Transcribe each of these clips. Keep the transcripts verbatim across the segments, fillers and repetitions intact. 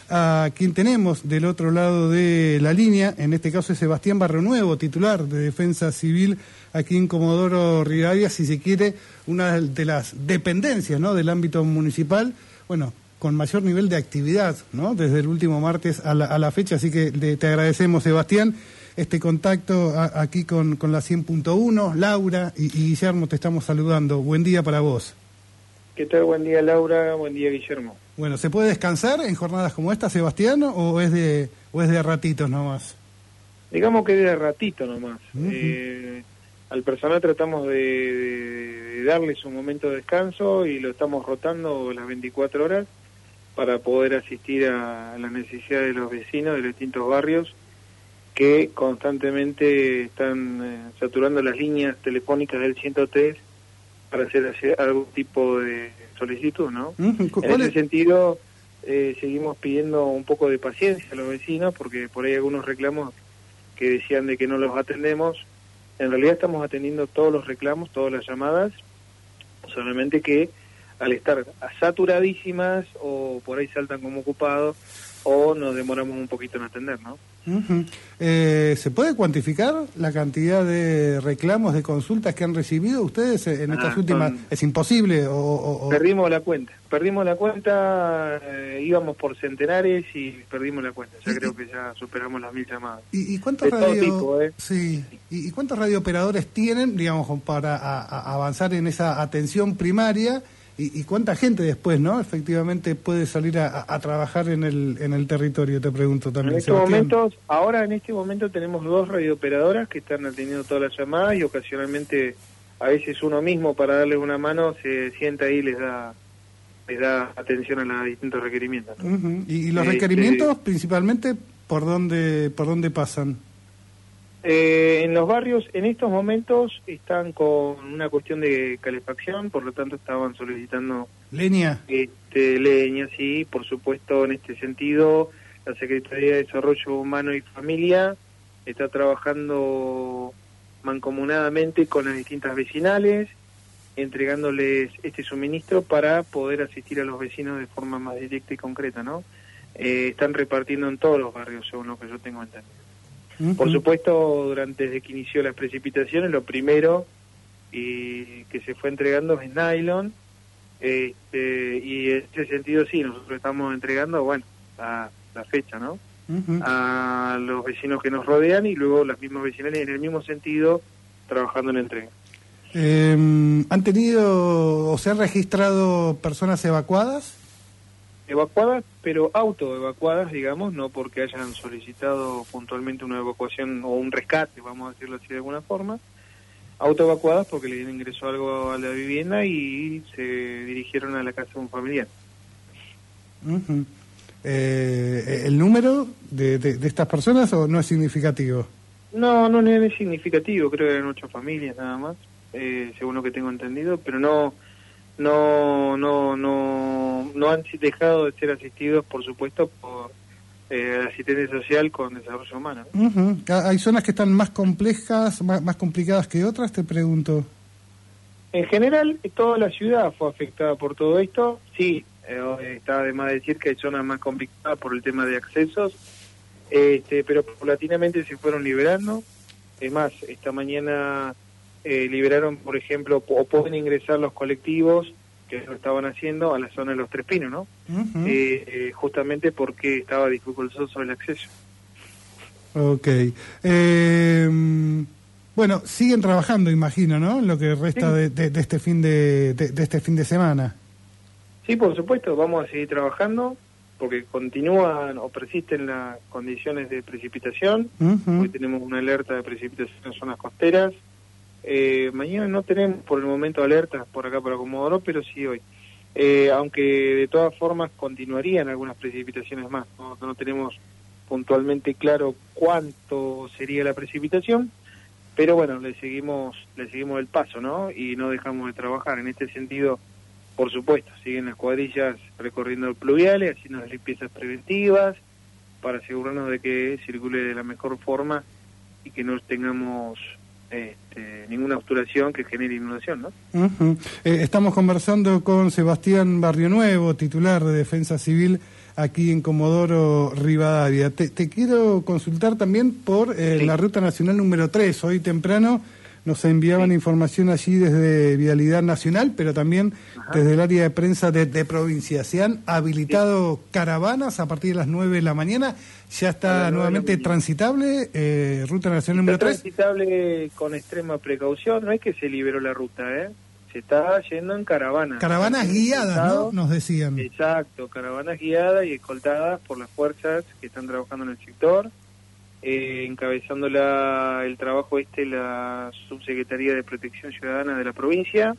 a quien tenemos del otro lado de la línea. En este caso es Sebastián Barrionuevo, titular de Defensa Civil aquí en Comodoro Rivadavia, si se quiere, una de las dependencias, ¿no?, del ámbito municipal, bueno, con mayor nivel de actividad, ¿no?, desde el último martes a la, a la fecha. Así que le, te agradecemos, Sebastián, este contacto a, aquí con, con la cien punto uno. Laura y, y Guillermo te estamos saludando. Buen día para vos. ¿Qué tal? Buen día, Laura. Buen día, Guillermo. Bueno, ¿se puede descansar en jornadas como esta, Sebastián, o es de o es de ratitos nomás? Digamos que de ratito nomás. Uh-huh. eh, al personal tratamos de, de, de darles un momento de descanso y lo estamos rotando las veinticuatro horas para poder asistir a, a las necesidades de los vecinos de los distintos barrios que constantemente están eh, saturando las líneas telefónicas del ciento tres para hacer, hacer algún tipo de solicitud, ¿no? Uh-huh. En ese sentido, eh, seguimos pidiendo un poco de paciencia a los vecinos, porque por ahí algunos reclamos que decían de que no los atendemos. En realidad estamos atendiendo todos los reclamos, todas las llamadas, solamente que al estar saturadísimas o por ahí saltan como ocupados o nos demoramos un poquito en atender, ¿no? Uh-huh. eh, ¿Se puede cuantificar la cantidad de reclamos, de consultas que han recibido ustedes en estas ah, últimas? Son... ¿Es imposible? O, o, o... Perdimos la cuenta. Perdimos la cuenta, eh, íbamos por centenares y perdimos la cuenta. Ya ¿Y, creo que ya superamos las mil llamadas. ¿Y, y cuántos de radio... todo tipo, ¿eh? Sí. ¿Y, y cuántos radiooperadores tienen, digamos, para a, a avanzar en esa atención primaria? ¿Y, y cuánta gente después, no, efectivamente puede salir a, a trabajar en el en el territorio? Te pregunto también, en estos Sebastián. momentos, ahora en este momento tenemos dos radiooperadoras que están atendiendo todas las llamadas y ocasionalmente a veces uno mismo para darles una mano se sienta ahí y les da les da atención a los distintos requerimientos, ¿no? Uh-huh. ¿Y, y los este, requerimientos principalmente por dónde por dónde pasan? Eh, en los barrios en estos momentos están con una cuestión de calefacción, por lo tanto estaban solicitando leña, este, leña, sí, por supuesto. En este sentido la Secretaría de Desarrollo Humano y Familia está trabajando mancomunadamente con las distintas vecinales, entregándoles este suministro para poder asistir a los vecinos de forma más directa y concreta, ¿no? Eh, están repartiendo en todos los barrios, según lo que yo tengo entendido. Uh-huh. Por supuesto, durante desde que inició las precipitaciones, lo primero y que se fue entregando es nylon, este, y en ese sentido sí, nosotros estamos entregando, bueno, a la fecha, ¿no? Uh-huh. A los vecinos que nos rodean y luego las mismas vecinales en el mismo sentido trabajando en entrega. Eh, ¿Han tenido o se han registrado personas evacuadas? Evacuadas, pero autoevacuadas, digamos, no porque hayan solicitado puntualmente una evacuación o un rescate, vamos a decirlo así de alguna forma. Autoevacuadas porque les ingresó algo a la vivienda y se dirigieron a la casa de un familiar. Uh-huh. eh, ¿El número de, de, de estas personas o no es significativo? No, no es significativo, creo que eran ocho familias nada más, eh, según lo que tengo entendido, pero no... no no no no han dejado de ser asistidos, por supuesto, por eh, asistencia social con desarrollo humano. Uh-huh. ¿Hay zonas que están más complejas, más, más complicadas que otras, te pregunto? En general, toda la ciudad fue afectada por todo esto. Sí, eh, está de más decir que hay zonas más complicadas por el tema de accesos, este, pero paulatinamente se fueron liberando. Es más, esta mañana... Eh, liberaron, por ejemplo, o pueden ingresar los colectivos que lo estaban haciendo a la zona de Los Tres Pinos, ¿no? Uh-huh. eh, eh, justamente porque estaba dificultoso el acceso. Ok. Eh, bueno, siguen trabajando, imagino, ¿no? En lo que resta sí. de, de, de este fin de, de, de este fin de semana. Sí, por supuesto, vamos a seguir trabajando porque continúan o persisten las condiciones de precipitación. Uh-huh. Hoy tenemos una alerta de precipitación en zonas costeras. Eh, mañana no tenemos por el momento alertas por acá para Comodoro, pero sí hoy. Eh, aunque de todas formas continuarían algunas precipitaciones más. No, no tenemos puntualmente claro cuánto sería la precipitación, pero bueno, le seguimos le seguimos el paso, ¿no? Y no dejamos de trabajar. En este sentido, por supuesto, siguen las cuadrillas recorriendo pluviales, haciendo las limpiezas preventivas para asegurarnos de que circule de la mejor forma y que no tengamos... Este, ninguna obturación que genere inundación, ¿no? Uh-huh. Eh, estamos conversando con Sebastián Barrionuevo, titular de Defensa Civil aquí en Comodoro Rivadavia. Te, te quiero consultar también por eh, sí. la Ruta Nacional número tres. Hoy temprano nos enviaban sí. información allí desde Vialidad Nacional, pero también Ajá. desde el área de prensa de, de provincia. Se han habilitado sí. caravanas a partir de las nueve de la mañana. Ya está nuevamente transitable, eh, Ruta Nacional número tres. Transitable con extrema precaución, no es que se liberó la ruta, ¿eh? Se está yendo en caravanas. Caravanas guiadas, ¿no? Nos decían. Exacto, caravanas guiadas y escoltadas por las fuerzas que están trabajando en el sector. Eh, encabezando la, el trabajo este la Subsecretaría de Protección Ciudadana de la provincia,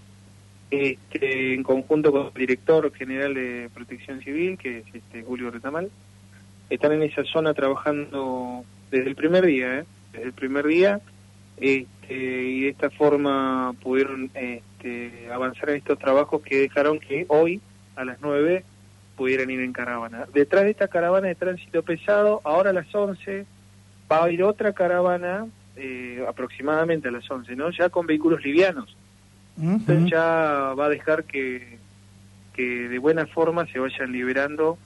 este, en conjunto con el Director General de Protección Civil, que es este Julio Retamal. Están en esa zona trabajando desde el primer día, ¿eh? desde el primer día, este, y de esta forma pudieron este, avanzar en estos trabajos que dejaron que hoy, a las nueve, pudieran ir en caravana. Detrás de esta caravana de tránsito pesado, ahora a las once, va a ir otra caravana, eh, aproximadamente a las once, ¿no? Ya con vehículos livianos. Uh-huh. Entonces ya va a dejar que, que de buena forma se vayan liberando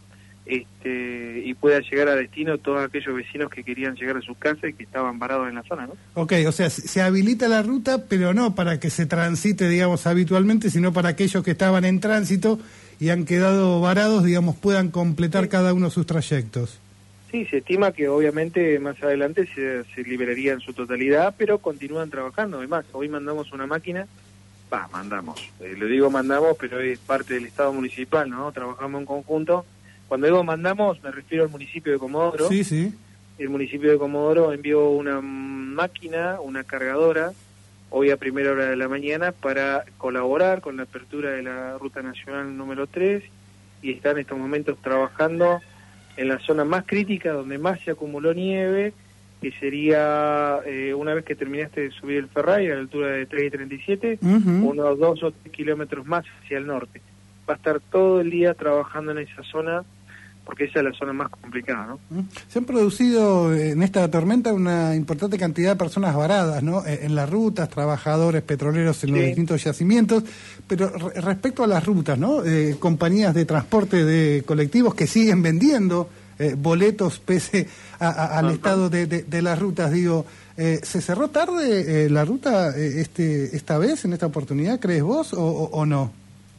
este y pueda llegar a destino todos aquellos vecinos que querían llegar a sus casas y que estaban varados en la zona, ¿no? Ok, o sea, se habilita la ruta, pero no para que se transite, digamos, habitualmente, sino para aquellos que estaban en tránsito y han quedado varados, digamos, puedan completar sí. cada uno sus trayectos. Sí, se estima que obviamente más adelante se, se liberaría en su totalidad, pero continúan trabajando. Además, hoy mandamos una máquina, va, mandamos, eh, le digo mandamos, pero es parte del Estado municipal, ¿no? Trabajamos en conjunto. Cuando digo mandamos, me refiero al municipio de Comodoro. Sí, sí. El municipio de Comodoro envió una máquina, una cargadora, hoy a primera hora de la mañana, para colaborar con la apertura de la Ruta Nacional número tres, y está en estos momentos trabajando en la zona más crítica, donde más se acumuló nieve, que sería, eh, una vez que terminaste de subir el Ferray, a la altura de tres y treinta y siete, uh-huh. unos dos o tres kilómetros más hacia el norte. Va a estar todo el día trabajando en esa zona, porque esa es la zona más complicada, ¿no? Se han producido en esta tormenta una importante cantidad de personas varadas, ¿no? En las rutas, trabajadores petroleros en sí. los distintos yacimientos, pero re respecto a las rutas, ¿no? Eh, compañías de transporte de colectivos que siguen vendiendo eh, boletos pese a, a, al uh-huh. estado de, de, de las rutas, digo, eh, ¿se cerró tarde eh, la ruta eh, este esta vez, en esta oportunidad, crees vos, o, o, o no?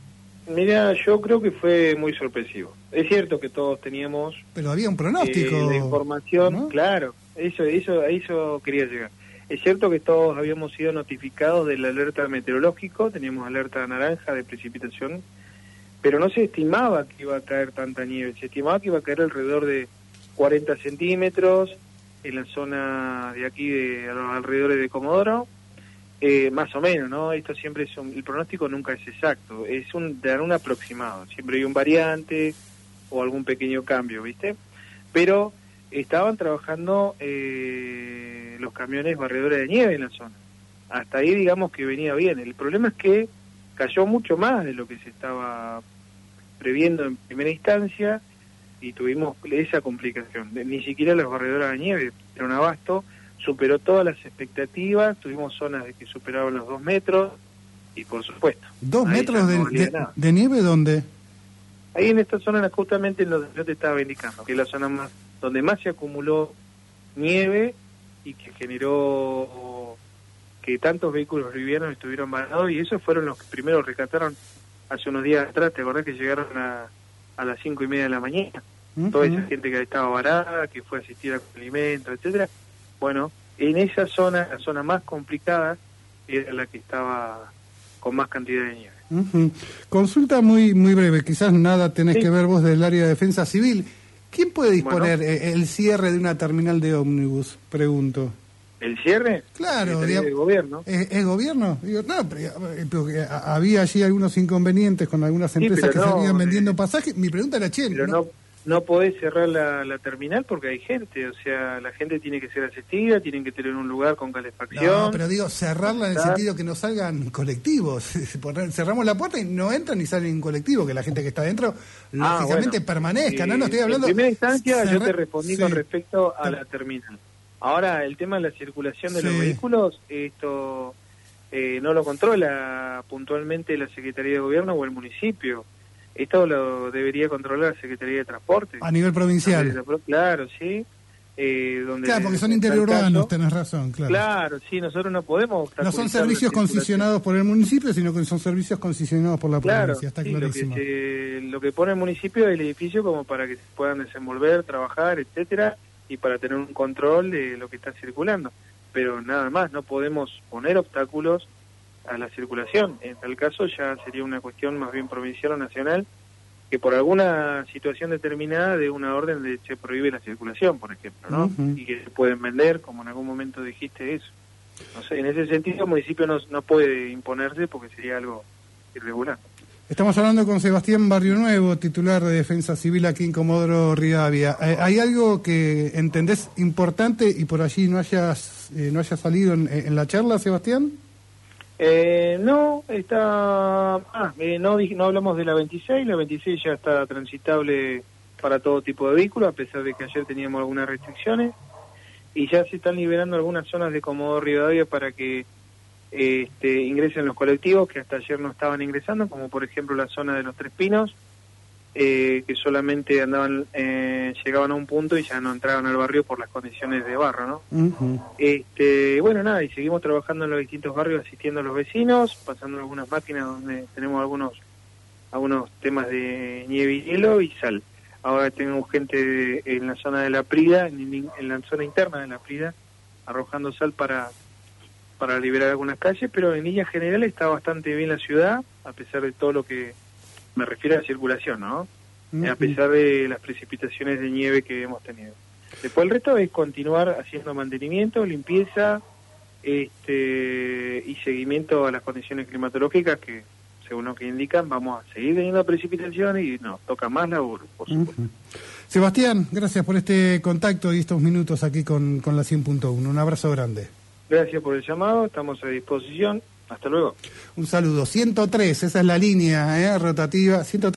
Mira, yo creo que fue muy sorpresivo. Es cierto que todos teníamos... Pero había un pronóstico. Eh, de información, ¿no? Claro, eso, eso, a eso quería llegar. Es cierto que todos habíamos sido notificados del alerta meteorológico, teníamos alerta naranja de precipitación, pero no se estimaba que iba a caer tanta nieve. Se estimaba que iba a caer alrededor de cuarenta centímetros en la zona de aquí, de a los alrededores de Comodoro. Eh, más o menos, ¿no? Esto siempre es un, el pronóstico nunca es exacto, es un de un aproximado, siempre hay un variante o algún pequeño cambio, ¿viste? Pero estaban trabajando eh, los camiones barredores de nieve en la zona. Hasta ahí digamos que venía bien. El problema es que cayó mucho más de lo que se estaba previendo en primera instancia y tuvimos esa complicación. Ni siquiera las barredoras de nieve era un abasto, superó todas las expectativas, tuvimos zonas de que superaban los dos metros, y por supuesto... ¿Dos metros de, no de, de nieve dónde? Ahí en esta zona, justamente en donde yo te estaba indicando, que es la zona más donde más se acumuló nieve y que generó que tantos vehículos livianos estuvieron varados, y esos fueron los que primero rescataron hace unos días atrás. ¿Te acordás que llegaron a, a las cinco y media de la mañana? Uh-huh. Toda esa gente que estaba varada, que fue a asistir a alimentos, etcétera. Bueno, en esa zona, la zona más complicada, era la que estaba con más cantidad de nieve. Uh-huh. Consulta muy muy breve, quizás nada tenés sí. que ver vos del área de defensa civil. ¿Quién puede disponer bueno, el cierre de una terminal de ómnibus? Pregunto. ¿El cierre? Claro. ¿El gobierno? ¿Es, es gobierno? Digo, no, pero, pero había allí algunos inconvenientes con algunas empresas sí, que no, seguían vendiendo eh, pasajes. Mi pregunta era, che, pero ¿no? no No podés cerrar la, la terminal porque hay gente, o sea, la gente tiene que ser asistida, tienen que tener un lugar con calefacción. No, pero digo, cerrarla en el sentido que no salgan colectivos. Cerramos la puerta y no entran ni salen en colectivo, que la gente que está adentro, ah, lógicamente, bueno, permanezca, sí, ¿no? No estoy hablando... En primera instancia cerrar... yo te respondí sí. con respecto a la terminal. Ahora, el tema de la circulación de sí. los vehículos, esto eh, no lo controla puntualmente la Secretaría de Gobierno o el municipio. Esto lo debería controlar la Secretaría de Transporte. A nivel provincial. Claro, sí. Eh, donde claro, porque son interurbanos, tenés razón, claro. Claro, sí, nosotros no podemos... No son servicios concesionados por el municipio, sino que son servicios concesionados por la claro, provincia, está sí, clarísimo. Lo que, se, lo que pone el municipio es el edificio como para que se puedan desenvolver, trabajar, etcétera, y para tener un control de lo que está circulando. Pero nada más, no podemos poner obstáculos a la circulación. En tal caso ya sería una cuestión más bien provincial o nacional, que por alguna situación determinada de una orden de se prohíbe la circulación, por ejemplo, ¿no? Uh-huh. Y que se pueden vender, como en algún momento dijiste eso. No sé, en ese sentido el municipio no, no puede imponerse porque sería algo irregular. Estamos hablando con Sebastián Barrio Nuevo, titular de Defensa Civil aquí en Comodoro Rivadavia. Eh, ¿Hay algo que entendés importante y por allí no hayas eh, no haya salido en, en la charla, Sebastián? Eh, no, está... Ah, eh, no, no hablamos de la veintiséis, la veintiséis ya está transitable para todo tipo de vehículos, a pesar de que ayer teníamos algunas restricciones, y ya se están liberando algunas zonas de Comodoro Rivadavia para que eh, este, ingresen los colectivos que hasta ayer no estaban ingresando, como por ejemplo la zona de los Tres Pinos, eh, que solamente andaban eh, llegaban a un punto y ya no entraban al barrio por las condiciones de barro, ¿no? Uh-huh. Este, bueno, nada, y seguimos trabajando en los distintos barrios, asistiendo a los vecinos, pasando algunas máquinas donde tenemos algunos algunos temas de nieve y hielo y sal. Ahora tenemos gente de, en la zona de la Prida, en, en la zona interna de la Prida, arrojando sal para para liberar algunas calles, pero en líneas generales está bastante bien la ciudad, a pesar de todo lo que me refiero a la circulación, ¿no? Uh-huh. A pesar de las precipitaciones de nieve que hemos tenido. Después el resto es continuar haciendo mantenimiento, limpieza, este y seguimiento a las condiciones climatológicas que, según lo que indican, vamos a seguir teniendo precipitaciones y nos toca más laburo, por supuesto. Uh-huh. Sebastián, gracias por este contacto y estos minutos aquí con, con la cien punto uno. Un abrazo grande. Gracias por el llamado, estamos a disposición. Hasta luego. Un saludo. ciento tres, esa es la línea eh, rotativa. ciento tres.